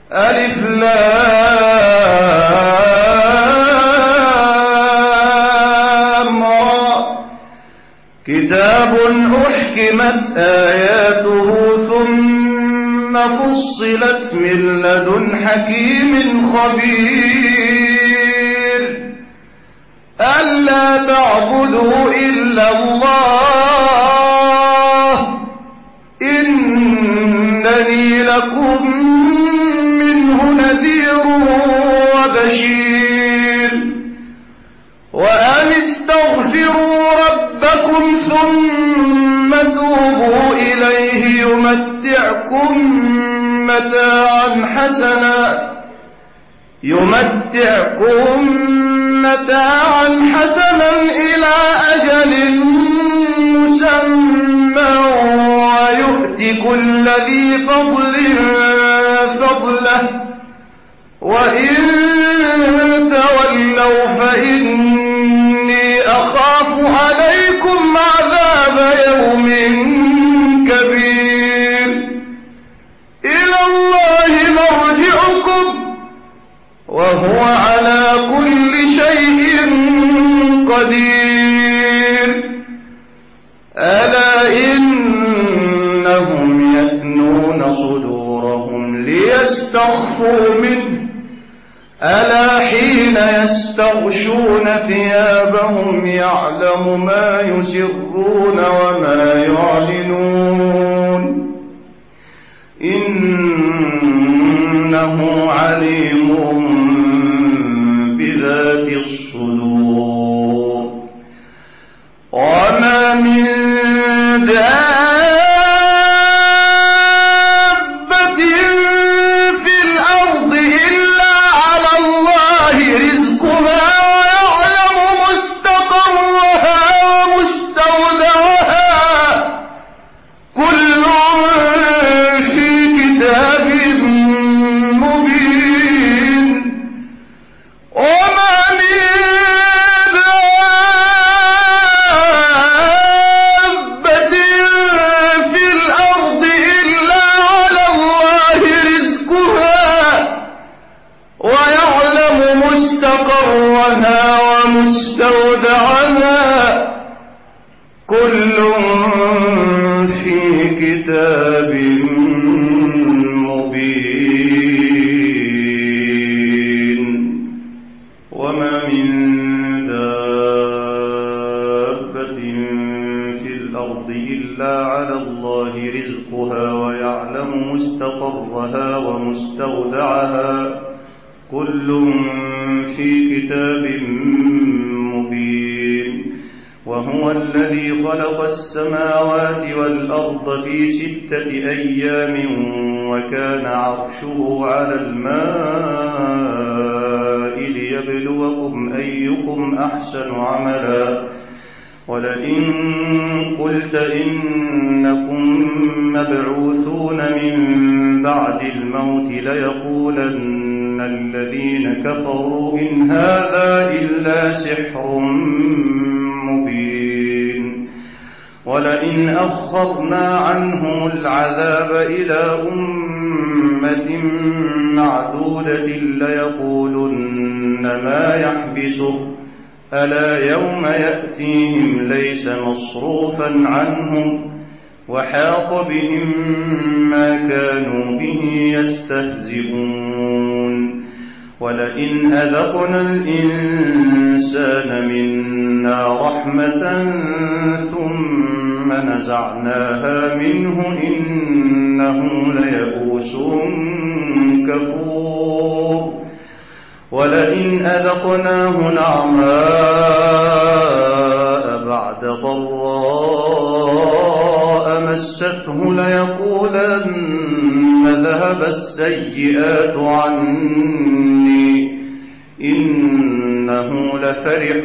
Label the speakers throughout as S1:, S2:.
S1: ألف لام را كتاب أحكمت آياته ثم فصلت من لدن حكيم خبير ألا تعبدوا إلا الله إنني لكم منه نذير وبشير وأن استغفروا ربكم ثم توبوا إليه يمتعكم متاعا حسنا إلى أجل مسمى ويؤت كل ذي فضل فضله وإن تولوا فإني أخاف عليكم عذاب يوم كبير إلى الله مرجعكم وهو على كل شيء قدير ألا إنهم يثنون صدورهم ليستخفوا منه ألا حين يستغشون ثيابهم يعلم ما يسرون وما يعلنون إنه عليم بذات الصدور وما من دابة في الأرض إلا على الله رزقها ويعلم مستقرها ومستودعها كل في كتاب مبين وما من دابة في الأرض إلا على الله رزقها ويعلم مستقرها ومستودعها كل في كتاب مبين وما من دابة في الأرض إلا على الله رزقها ويعلم مستقرها ومستودعها كل في كتاب مبين وهو الذي خلق السماوات والأرض في 6 أيام وكان عرشه على الماء ليبلوكم أيكم أحسن عملا ولئن قلت إنكم مبعوثون من بعد الموت ليقولن الذين كفروا إن هذا إلا سحر مبين ولئن أخرنا عنهم العذاب إلى أمة معدودة ليقولن ما يحبسه ألا يوم يأتيهم ليس مصروفا عنهم وحاق بهم ما كانوا به يستهزئون ولئن أذقنا الإنسان منا رحمة ثم نزعناها منه إنه ليئوس كفور ولئن أذقناه نعماء بعد ضراء مسته ليقولن ذهب السيئات عني إنه لفرح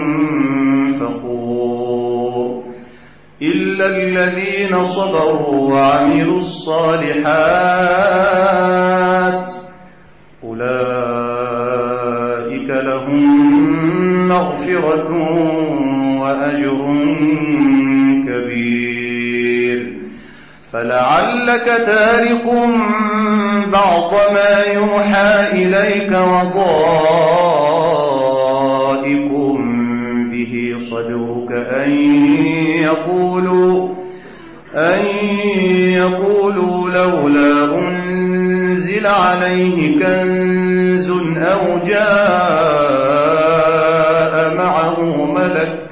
S1: فخور إلا الذين صبروا وعملوا الصالحات أولئك لهم مغفرة وأجر كبير فلعلك تارك بعض ما يوحى إليك وضائق به صدرك أن يقولوا لولا أنزل عليه كنز أو جاء معه ملك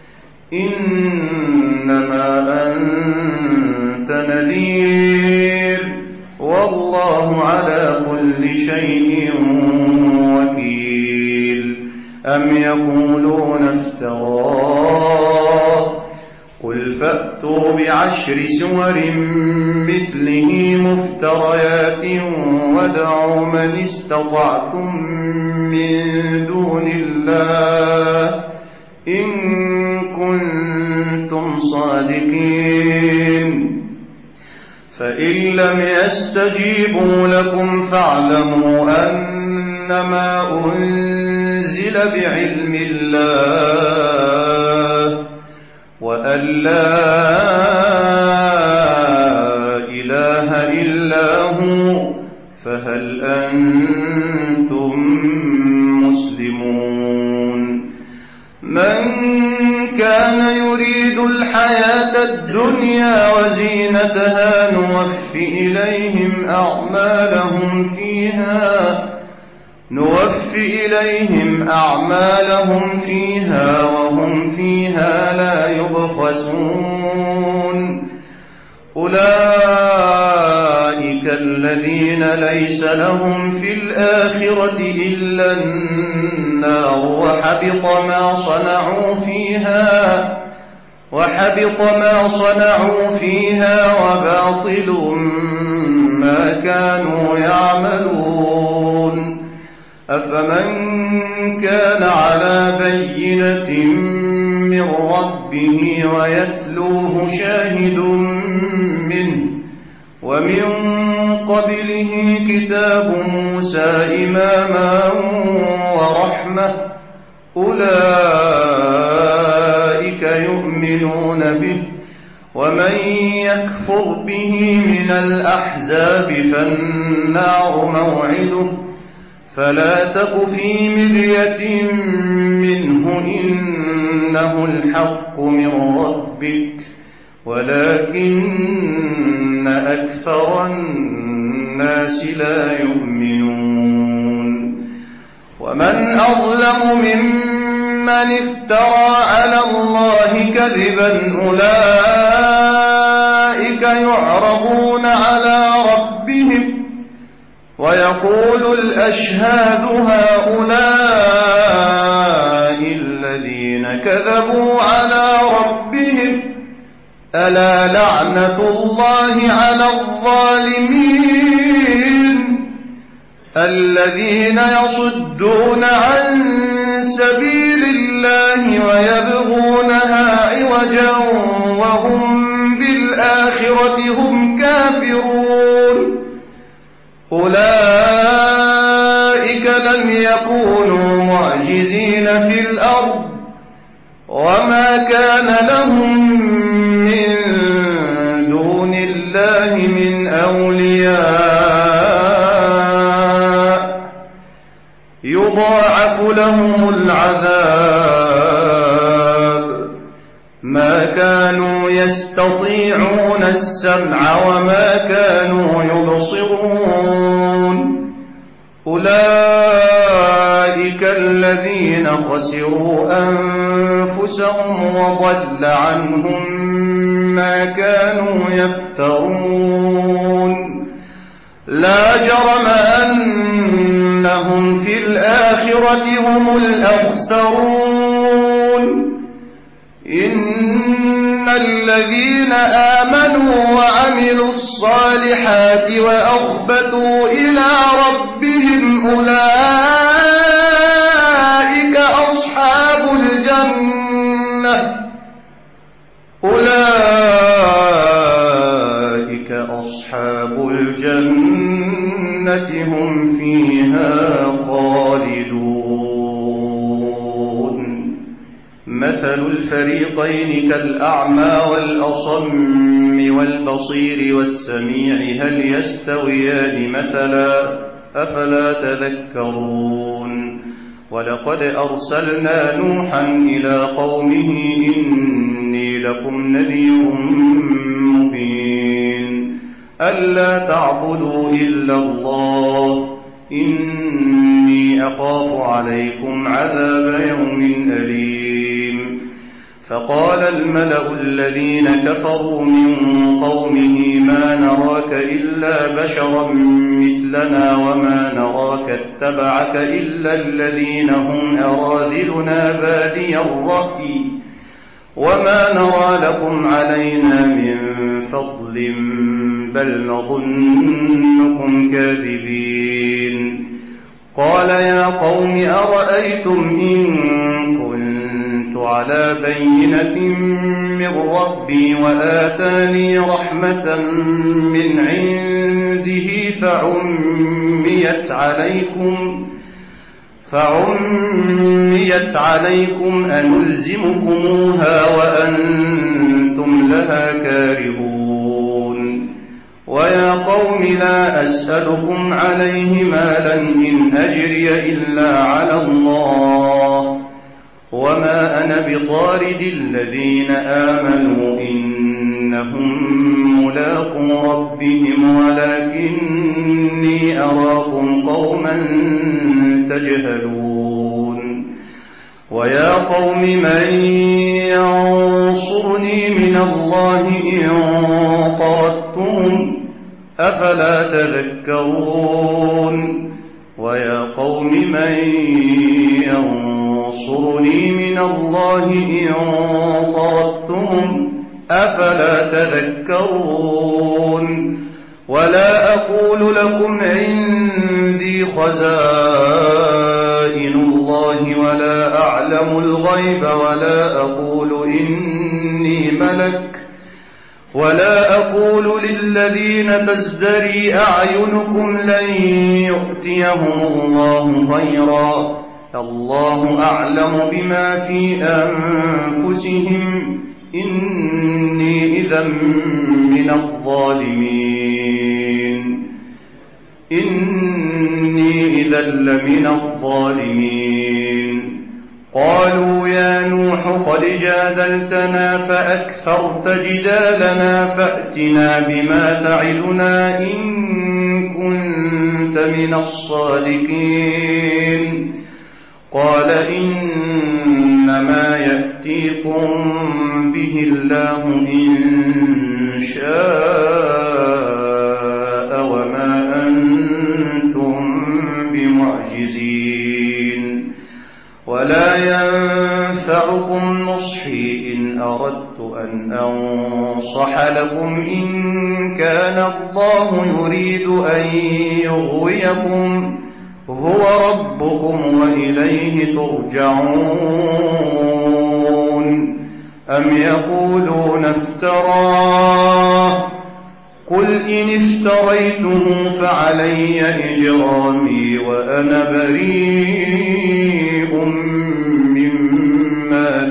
S1: إنما أنت نذير والله على كل شيء وكيل أم يقولون افتراه قل فأتوا بعشر سور مثله مفتريات وادعوا من استطعتم من دون الله إن كنتم صادقين فإن لم يستجيبوا لكم فاعلموا أنما أنزل بعلم الله وأن لا إله إلا هو فهل أنتم مسلمون من كان يريد الحياة الدنيا وزينتها نوفِ إليهم أعمالهم فيها وهم فيها لا يبخسون أولئك الذين ليس لهم في الآخرة إلا النار وحبط ما صنعوا فيها وباطل ما كانوا يعملون أفمن كان على بينة من ربه ويتلوه شاهد منه ومن قبله كتاب موسى إماما ورحمة أولئك يؤمنون به ومن يكفر به من الأحزاب فالنار موعده فلا تك في مرية منه إنه الحق من ربك ولكن أكثر الناس لا يؤمنون ومن أظلم ممن افترى على الله كذبا أولئك يعرضون على ربهم ويقول الأشهاد هؤلاء الذين كذبوا على ربهم ألا لعنة الله على الظالمين الذين يصدون عن سبيل الله ويبغونها عوجا وهم بالآخرة هم كافرون أولئك لم يكونوا معجزين في الأرض وما كان لهم من دون الله من أولياء يضاعف لهم العذاب ما كانوا يستطيعون السمع وما كانوا يبصرون أولئك الذين خسروا أنفسهم وضل عنهم ما كانوا يفترون لا جرم أنهم في الآخرة هم الأخسرون إن الذين آمنوا وعملوا الصالحات وأخبتوا إلى ربهم أولئك أصحاب الجنة هم فيها خالدون مثل الفريقين كالأعمى والأصم والبصير والسميع هل يستويان مثلا أفلا تذكرون ولقد أرسلنا نوحا إلى قومه إني لكم نذير مبين ألا تعبدوا إلا الله إني أخاف عليكم عذاب يوم أليم فقال الملأ الذين كفروا من قومه ما نراك إلا بشرا مثلنا وما نراك اتبعك إلا الذين هم أراذلنا بادي الرأي وما نرى لكم علينا من فضل بل نظنكم كاذبين قال يا قوم أرأيتم إن كنت على بينة من ربي وآتاني رحمة من عنده فعميت عليكم أنلزمكموها وأنتم لها كارهون ويا قوم لا أسألكم عليه مالا إن أجري إلا على الله وما أنا بطارد الذين آمنوا إنهم ملاقو ربهم ولكني أراكم قوما تجهلون ويا قوم من ينصرني من الله إن طردتهم أفلا تذكرون ويا قوم من ينصرني من الله إن طردتهم أفلا تذكرون ولا أقول لكم عندي خزائن الله ولا أعلم الغيب ولا أقول إني ملك ولا أقول للذين تزدري أعينكم لن يؤتيهم الله خيرا الله أعلم بما في أنفسهم إني إذا لمن الظالمين قالوا يا نوح قد جادلتنا فأكثرت جدالنا فأتنا بما تعدنا إن كنت من الصادقين قال إنما يأتيكم به الله إن شاء وما أنتم بمعجزين ولا ينفعكم نصحي إن أردت أن أنصح لكم إن كان الله يريد أن يغويكم هو ربكم وإليه ترجعون أم يقولون افتراه قل إن افتريته فعلي إجرامي وأنا بريء مما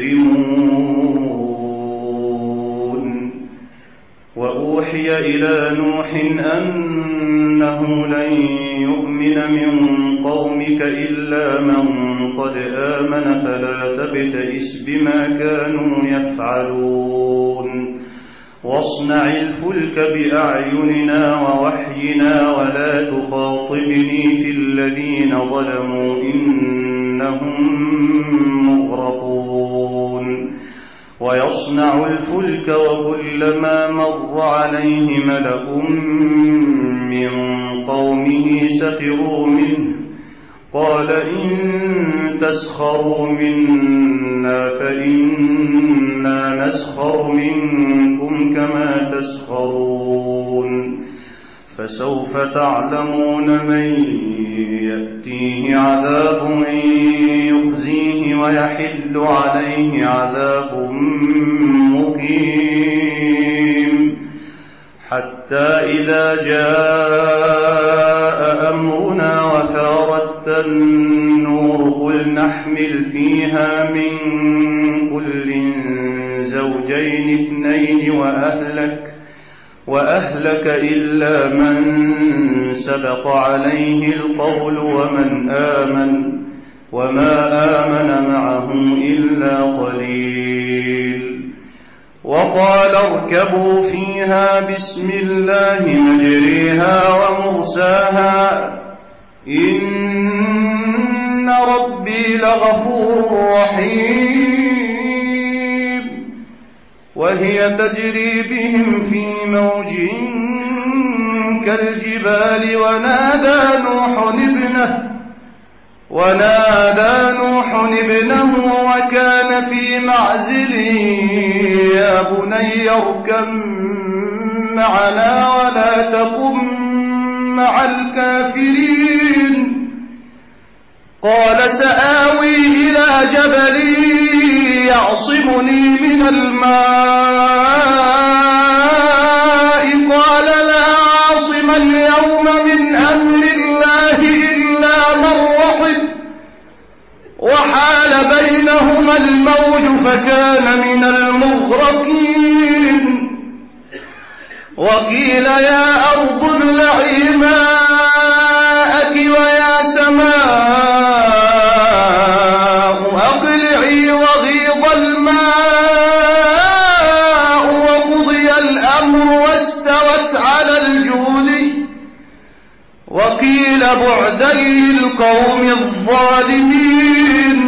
S1: تجرمون وأوحي إلى نوح أنه لن يؤمن من قومك إلا من قد آمن فلا تبتئس بما كانوا يفعلون واصنع الفلك بأعيننا ووحينا ولا تخاطبني في الذين ظلموا إنهم مغرقون ويصنع الفلك وكلما مر عليه ملأ من قومه سخروا منه قال إن تسخروا منا فإنا نسخر منكم كما تسخرون فسوف تعلمون من يأتيه عذاب يخزيه ويحل عليه عذاب مقيم حتى إذا جاء أمرنا وفارت النور قل نحمل فيها من كل زوجين اثنين وأهلك إلا من سبق عليه القول وما آمن معه إلا قليل. وقال اركبوا فيها بسم الله مجريها ومرساها إن ربي لغفور رحيم. وهي تجري بهم في موج كالجبال ونادى نوح ابنه وكان في معزل يا بني اركب معنا ولا تكن مع الكافرين. قال سآوي إلى جبل يعصمني من الماء قال لا عاصم اليوم من أمر الله إلا من رحم وحال بينهما الموج فكان من المغرقين. وقيل يا أرض ابلعي ماءك ويا سماء أقلعي وغيض الماء وقضي الأمر واستوت على الجود وقيل بعدا للقوم الظالمين.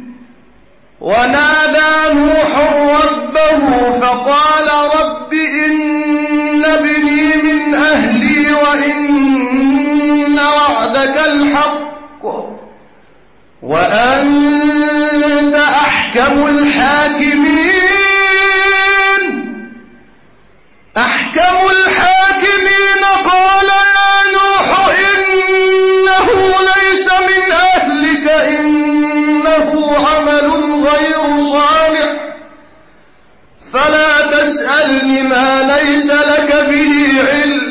S1: ونادى نوح ربه فقال رب إن ابني من أهلي وإن وعدك الحق وأنت أحكم الحاكمين. قال يا نوح إنه ليس من أهلك إنه عمل غير صالح فلا تسألني ما ليس لك به علم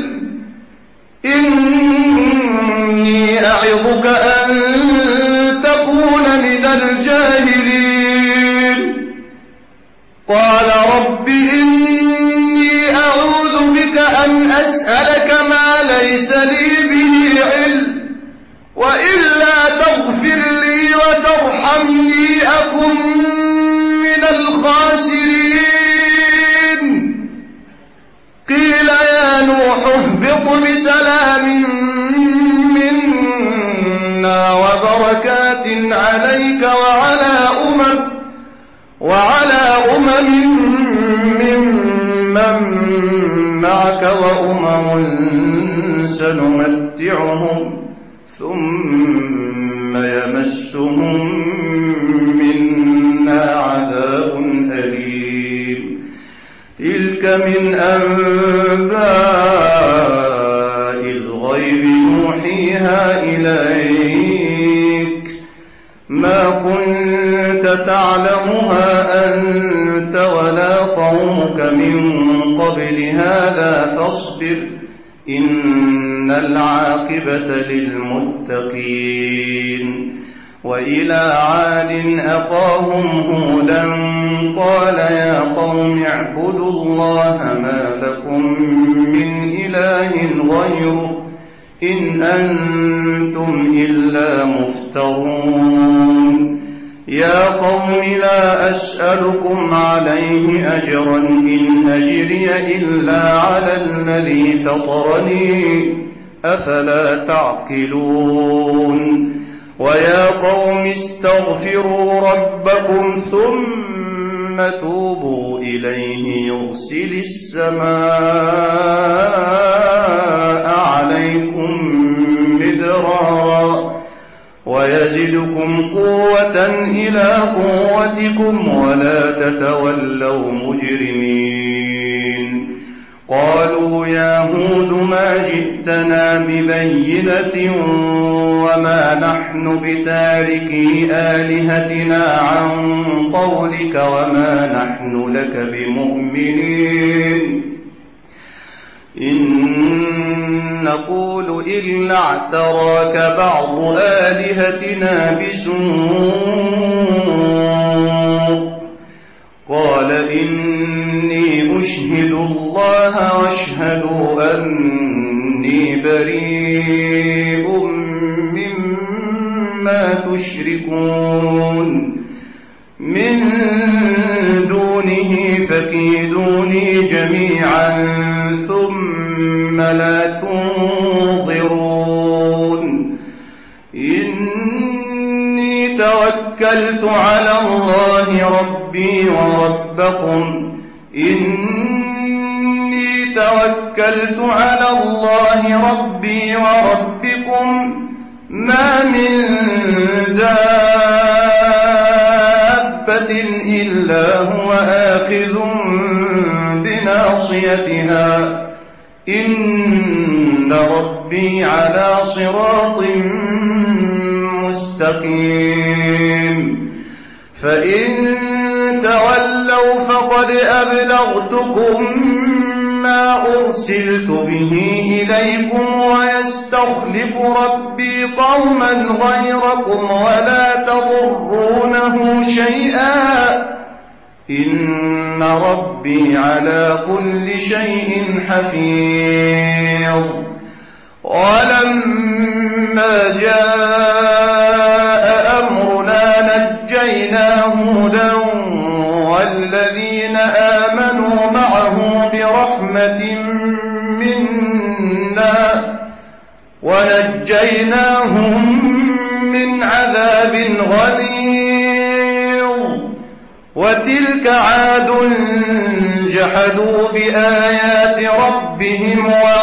S1: إني أعظك أن تكون من الجاهلين. قال رب إني أعوذ بك أن أسألك ما ليس لي به علم وإلا تغفر لي وترحمني أكن من الخاسرين. قيل يا نوح اهبط بسلام منا وبركات عليك وعلى أمم ممن معك وأمم سنمتعهم ثم يمسهم منا عذاب أليم. تلك من أنباء الغيب نوحيها إليك ما كنت تعلمها أنت ولا قومك من قبل هذا فاصبر إن العاقبة للمتقين. وإلى عاد أخاهم هودا قال يا قوم اعبدوا الله ما لكم من إله غيره إن أنتم إلا مفترون. يا قوم لا أسألكم عليه أجرا إن أجري إلا على الذي فطرني أفلا تعقلون. ويا قوم استغفروا ربكم ثم توبوا إليه يرسل السماء عليكم مدرارا ويزدكم قوة إلى قوتكم ولا تتولوا مجرمين. قالوا يا هود ما جئتنا ببينة وما نحن بتاركي آلهتنا عن قولك وما نحن لك بمؤمنين. إن نقول إلا اعتراك بعض آلهتنا بسوء قال إني أشهد الله واشهدوا أني بريء مما تشركون من دونه فكيدوني جميعا ثم لا تنظرون إني توكلت على الله ربي وربكم ما من دابة إلا هو آخذ بناصيتها إن ربي على صراط مستقيم فإن تولوا فقد أبلغتكم ما أرسلت به إليكم ويستخلف ربي قوما غيركم ولا تضرونه شيئا إن ربي على كل شيء حفيظ ولما جاء أمرنا نجينا هودا والذين آمنوا معه برحمة منا ونجيناهم من عذاب غليظ وتلك عاد جحدوا بآيات ربهم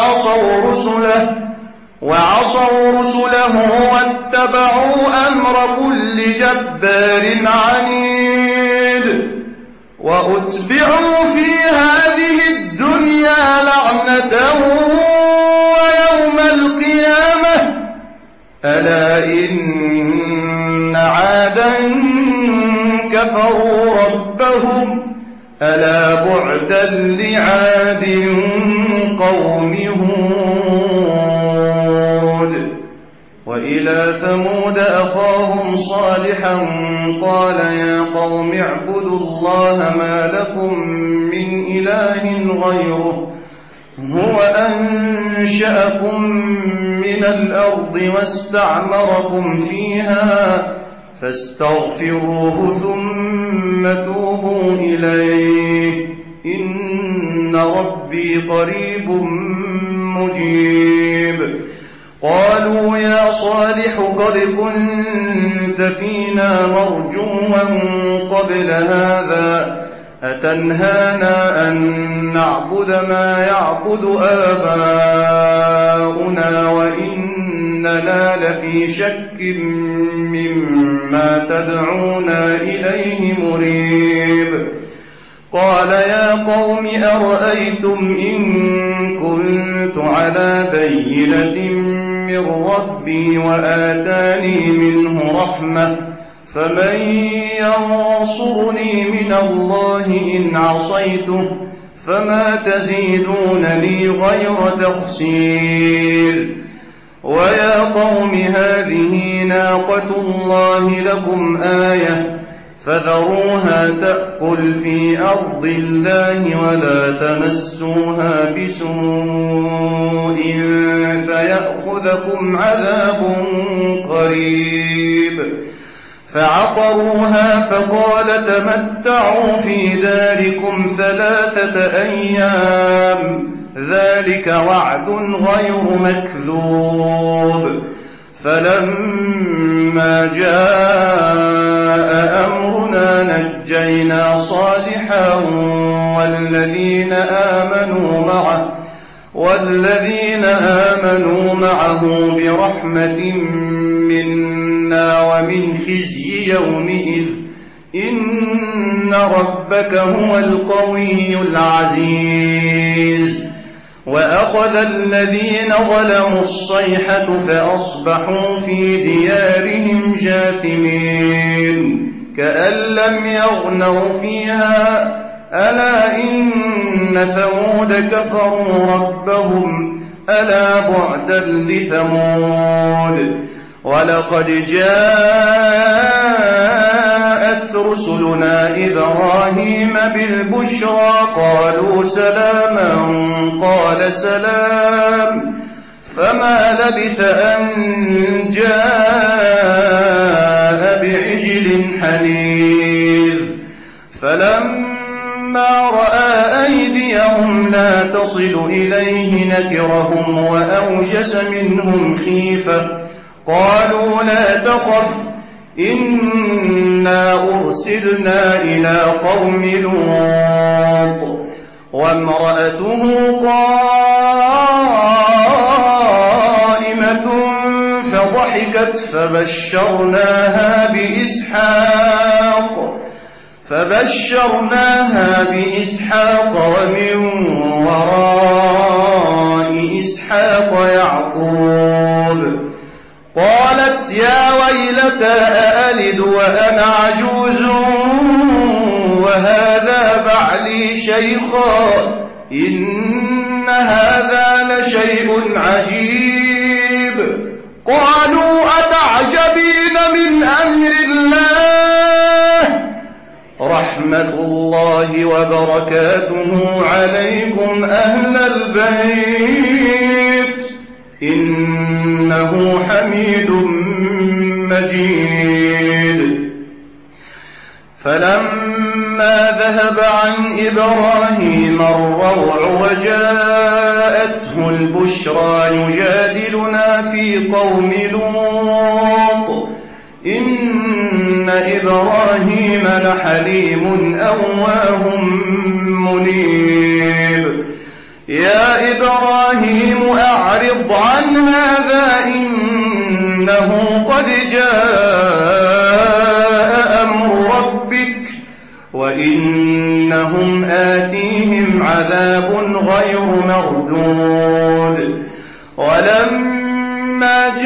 S1: وعصوا رسله واتبعوا أمر كل جبار عنيد وأتبعوا في هذه الدنيا لعنة ويوم القيامة ألا إن عادا كفروا ربهم ألا بعدا لعاد قوم هود وإلى ثمود أخاهم صالحا قال يا قوم اعبدوا الله ما لكم من إله غيره هو أنشأكم من الأرض واستعمركم فيها فاستغفروه ثم توبوا إليه إن ربي قريب مجيب قالوا يا صالح قد كنت فينا مرجوا قبل هذا أتنهانا أن نعبد ما يعبد آباؤنا وإننا لفي شك مما تدعونا إليه مريب قال يا قوم أرأيتم إن كنت على بينة من ربي وآتاني منه رحمة فمن ينصرني من الله إن عصيته فما تزيدونني غير تخسير ويا قوم هذه ناقة الله لكم آية فذروها تأكل في أرض الله ولا تمسوها بسوء فيأخذكم عذاب قريب فعقروها فقال تمتعوا في داركم 3 أيام ذلك وعد غير مكذوب فلما جاء أمرنا نجينا صالحا والذين آمنوا معه برحمة منا ومن خزي يومئذ إن ربك هو القوي العزيز وأخذ الذين ظلموا الصيحة فأصبحوا في ديارهم جاثمين كأن لم يغنوا فيها ألا إن ثمود كفروا ربهم ألا بعدا لثمود ولقد جاءت رسلنا إبراهيم بالبشرى قالوا سلاما قال سلام فما لبث أن جاء بعجل حنيذ فلما رأى أيديهم لا تصل إليه نكرهم وأوجس منهم خيفة قالوا لا تخف إنا أرسلنا إلى قوم لوط وامرأته قائمة فضحكت فبشرناها بإسحاق ومن وراء إسحاق يعقوب قالت يا ويلتى أألد وأنا عجوز وهذا بعلي شيخا إن هذا لشيء عجيب قالوا أتعجبين من أمر الله رحمة الله وبركاته عليكم أهل البيت إنه حميد مجيد فلما ذهب عن إبراهيم الروع وجاءته البشرى يجادلنا في قوم لوط إن إبراهيم لحليم أواه منيب يا إبراهيم أعرض عن هذا إنه قد جاء أمر ربك وإنهم آتيهم عذاب غير مردود ولما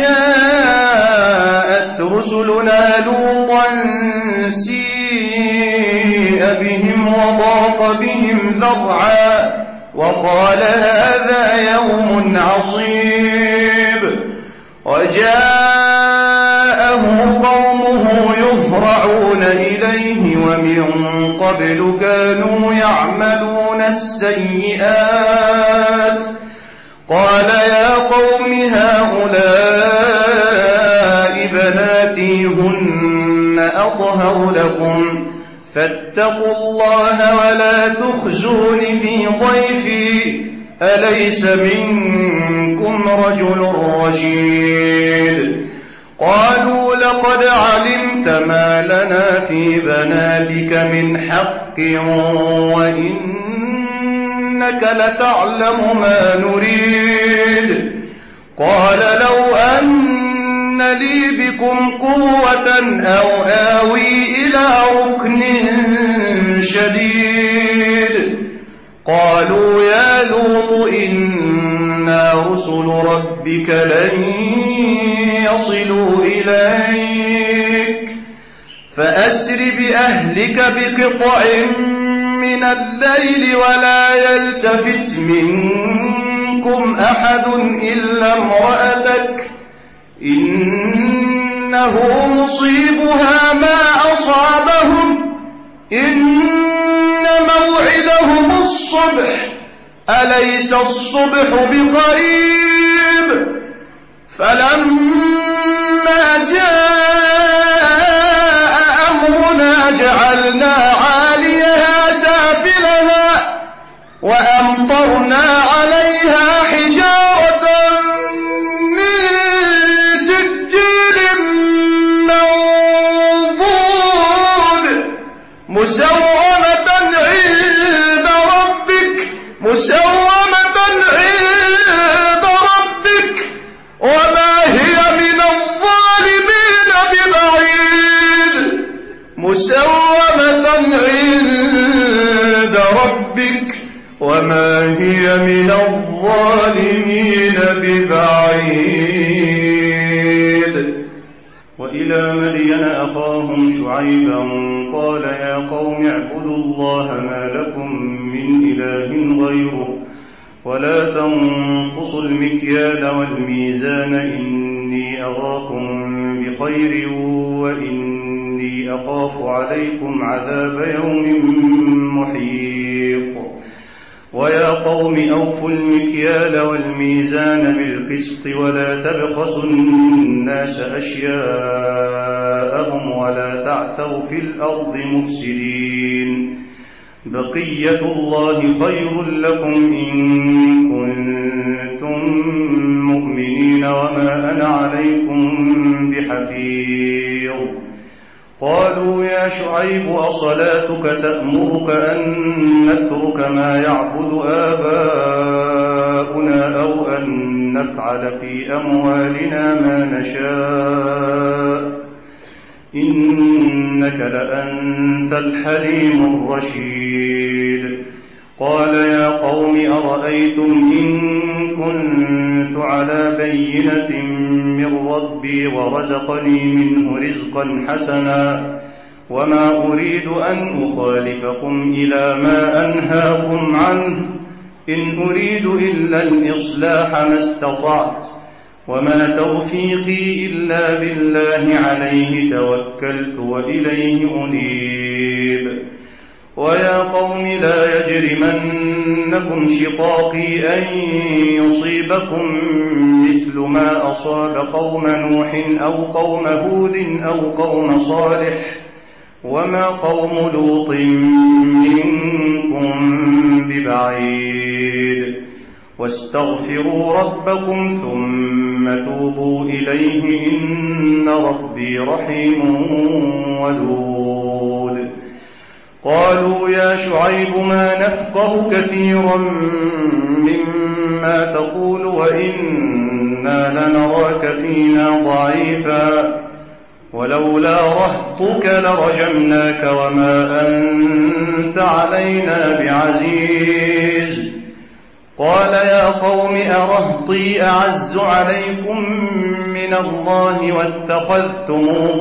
S1: جاءت رسلنا لوطا سيء بهم وضاق بهم ذرعا وقال هذا يوم عصيب وجاءه قومه يهرعون إليه ومن قبل كانوا يعملون السيئات قال يا قوم هؤلاء بناتي هن أطهر لكم فاتقوا الله ولا تخزون في ضيفي أليس منكم رجل رشيد قالوا لقد علمت ما لنا في بناتك من حق وإنك لتعلم ما نريد قال لو أن لي بكم قوة أو آوي إلى ركن شديد قالوا يا لوط إنا رسل ربك لن يصلوا إليك فأسر بأهلك بقطع من الليل ولا يلتفت منكم أحد إلا امرأتك إنه مصيبها ما أصابهم إن موعدهم الصبح أليس الصبح بقريب فلما جاء أمرنا جعلنا عاليها سافلها وأمطرنا عليها حجارة من سجيل منضود مسومة عند ربك وما هي من الظالمين ببعيد مسومة عند ربك وما هي من الظالمين ببعيد وإلى وإلى مدين أخاهم شعيبا قال يا قوم اعبدوا الله ما لكم من إله غيره ولا تنقصوا المكيال والميزان إني أراكم بخير وإني أخاف عليكم عذاب يوم محيط ويا قوم أوفوا المكيال والميزان بالقسط ولا تبخسوا الناس أشياءهم ولا تعثوا في الأرض مفسدين بقية الله خير لكم إن كنتم مؤمنين وما أنا عليكم بحفيظ قالوا يا شعيب أصلاتك تأمرك أن نترك ما يعبد آباؤنا أو أن نفعل في أموالنا ما نشاء إنك لأنت الحليم الرشيد قال يا قوم أرأيتم إن كنت على بينة من ربي ورزقني منه رزقا حسنا وما أريد أن أخالفكم إلى ما أنهاكم عنه إن أريد إلا الإصلاح ما استطعت وما توفيقي إلا بالله عليه توكلت وإليه أنيب ويا قوم لا يجرمنكم شقاقي أن يصيبكم مثل ما أصاب قوم نوح أو قوم هود أو قوم صالح وما قوم لوط منكم ببعيد واستغفروا ربكم ثم توبوا إليه إن ربي رحيم ودود قالوا يا شعيب ما نفقه كثيرا مما تقول وإنا لنراك فينا ضعيفا ولولا رهطك لرجمناك وما أنت علينا بعزيز قال يا قوم أرهطي أعز عليكم من الله واتخذتموه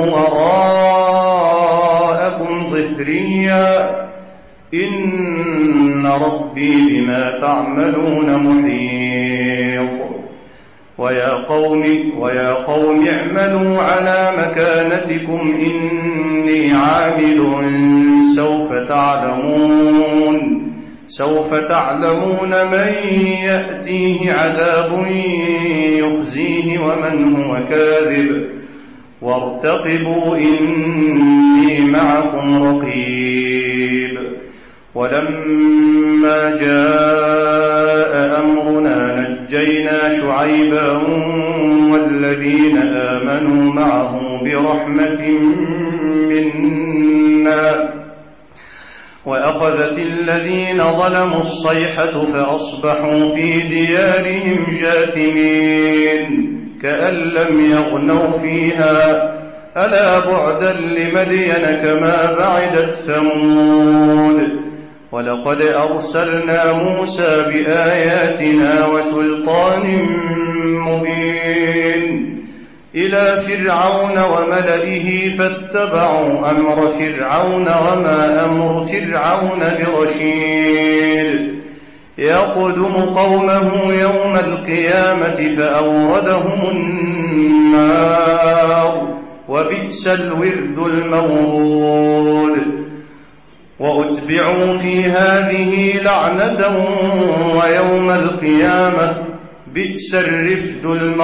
S1: وراءكم ظهريا إن ربي بما تعملون محيط ويا قوم اعملوا على مكانتكم إني عامل سوف تعلمون من يأتيه عذاب يخزيه ومن هو كاذب وارتقبوا إني معكم رقيب ولما جاء أمرنا نجينا شعيبا والذين آمنوا معه برحمة منا وأخذت الذين ظلموا الصيحة فأصبحوا في ديارهم جاثمين كأن لم يغنوا فيها ألا بعدا لمدين كما بعدت ثمود ولقد أرسلنا موسى بآياتنا وسلطان مبين إلى فرعون وملئه فاتبعوا أمر فرعون وما أمر فرعون برشيد يقدم قومه يوم القيامة فأوردهم النار وبئس الورد المورود وأتبعوا في هذه لعنة ويوم القيامة بئس الرفد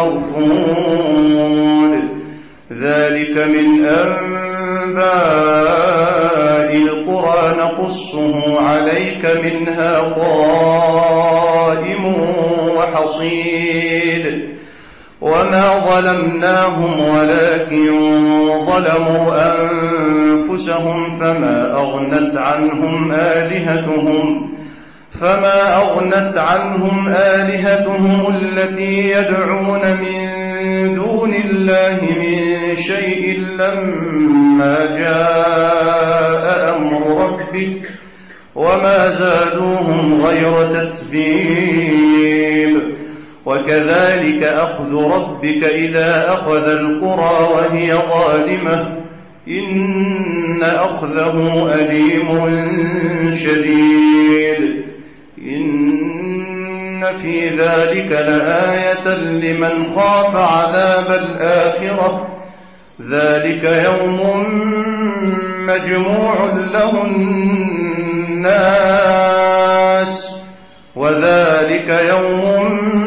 S1: المرفود ذلك من أنباء القرى نقصه عليك منها قائم وحصيد وما ظلمناهم ولكن ظلموا أنفسهم فما أغنت عنهم آلهتهم التي يدعون من دون الله من شيء لما جاء أمر ربك وما زادوهم غير تتبيب وكذلك أخذ ربك إذا أخذ القرى وهي ظالمة إن أخذه أليم شديد إن في ذلك لآية لمن خاف عذاب الآخرة ذلك يوم مجموع له الناس وذلك يوم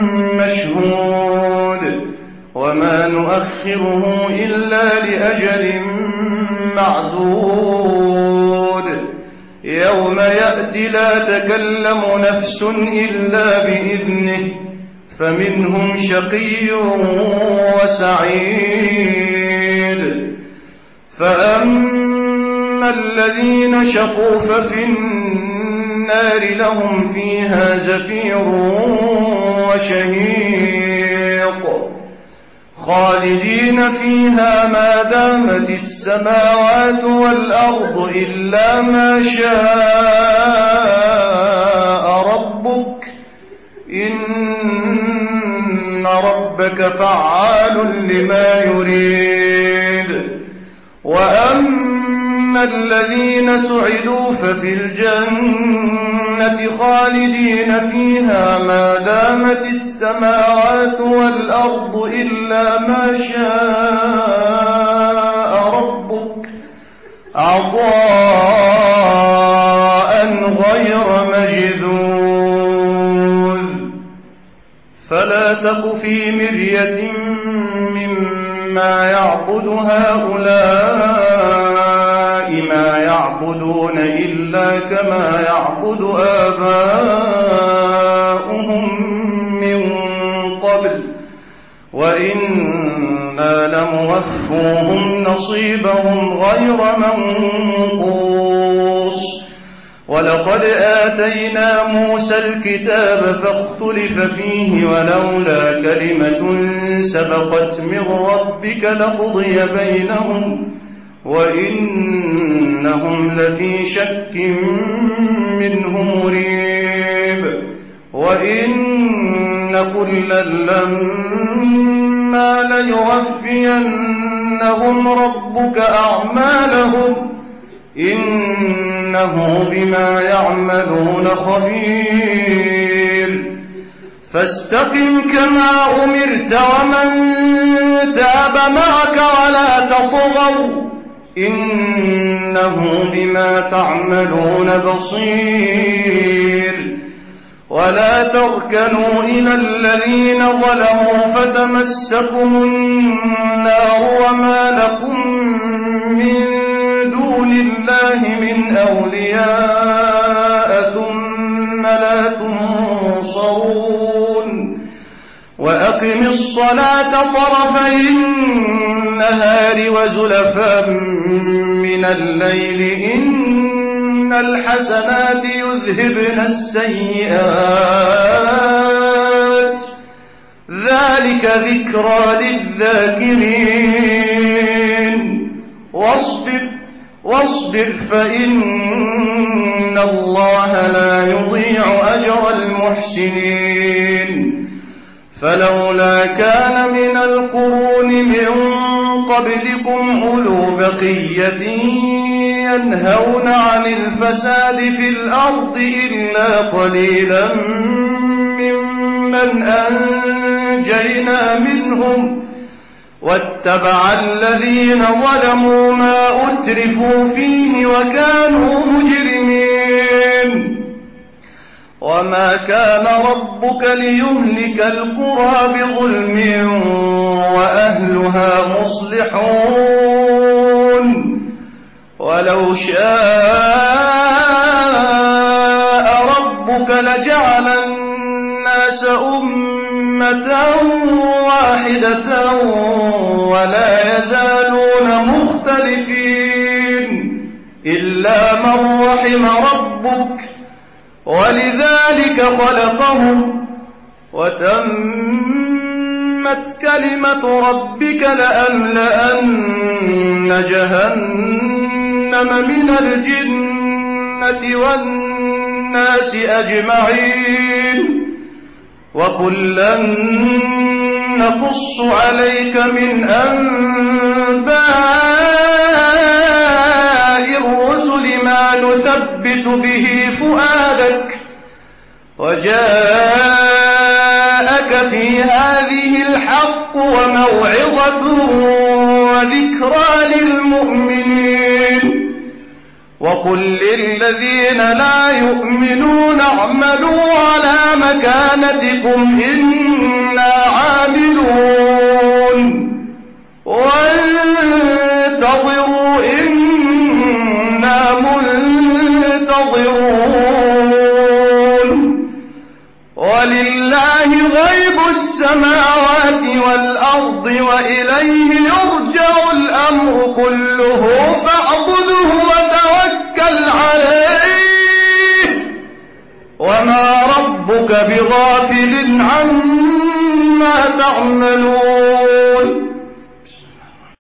S1: مشهود وما نؤخره إلا لأجل معدود يوم يأتي لا تكلم نفس إلا بإذنه فمنهم شقي وسعيد فأما الذين شقوا ففي النار لهم فيها زفير وشهيق خالدين فيها ما دامت السماوات والأرض إلا ما شاء ربك إن ربك فعال لما يريد وأما الذين سعدوا ففي الجنة خالدين فيها ما دامت السماوات والأرض إلا ما شاء ربك عطاء غير مجذوذ فلا تك في مرية مما يعبد هؤلاء ما يعبدون إلا كما يعبد آباؤهم من قبل وإنا لموفوهم نصيبهم غير منقوص ولقد آتينا موسى الكتاب فاختلف فيه ولولا كلمة سبقت من ربك لقضي بينهم وإنهم لفي شك منه مريب وإن كلا لما ليوفينهم ربك أعمالهم إنه بما يعملون خبير فاستقم كما أمرت ومن تاب معك ولا تطغوا إنه بما تعملون بصير ولا تركنوا إلى الذين ظلموا فتمسكم النار وما لكم من دون الله من أولياء ثم لا تنصرون وأقم الصلاة طرفي النهار وزلفا من الليل إن الحسنات يذهبن السيئات ذلك ذكرى للذاكرين واصبر فإن الله لا يضيع أجر المحسنين فلولا كان من القرون من قبلكم أولو بقية ينهون عن الفساد في الأرض إلا قليلا ممن أنجينا منهم واتبع الذين ظلموا ما أترفوا فيه وكانوا مجرمين وما كان ربك ليهلك القرى بظلم وأهلها مصلحون ولو شاء ربك لجعل الناس أمة واحدة ولا يزالون مختلفين إلا من رحم ربك ولذلك خلقهم وتمت كلمة ربك لأملأن جهنم من الجنة والناس أجمعين وكلا نقص عليك من أنباء الرسل ما نثبت به فؤادك وجاءك في هذه الحق وموعظة وذكرى للمؤمنين وقل للذين لا يؤمنون اعملوا على مكانتكم إنا عاملون وانتظروا إنا منتظرون ولله غيب السماوات والأرض وإليه يرجع الأمر كله فاعبده وتوكل عليه وما ربك بغافل عما تعملون